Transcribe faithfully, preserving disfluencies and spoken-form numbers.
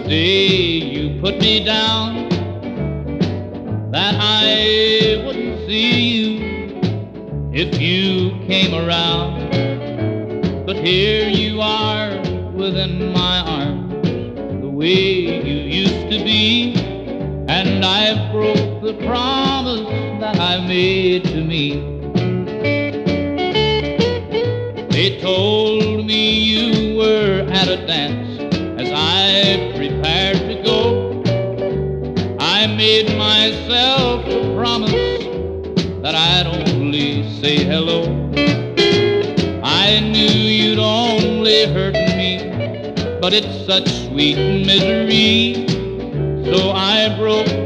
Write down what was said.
day you put me down, that I wouldn't see you if you came around. But here you are within my arms, the way you used to be, and I've broke the promise that I made to me. They told me you were at a dance as I prepared to go. I made myself a promise that I'd only say hello. I knew you'd only hurt me, but it's such sweet misery, so I broke